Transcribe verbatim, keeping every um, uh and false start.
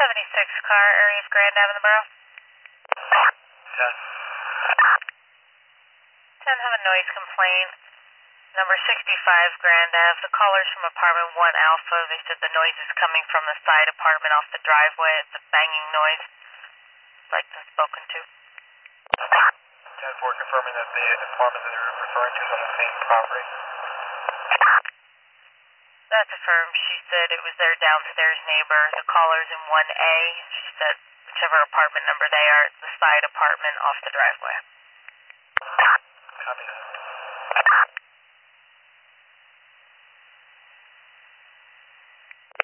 seventy-six car, area of Grand Avenue, Borough. ten. ten, have a noise complaint. Number sixty-five Grand Ave. The caller's from apartment one Alpha. They said the noise is coming from the side apartment off the driveway. It's a banging noise. Like been spoken to. ten four, confirming that the apartment that they're referring to is on the same property. That's affirmed. She said it was their downstairs neighbor. The caller's in one A. She said whichever apartment number they are, it's the side apartment off the driveway.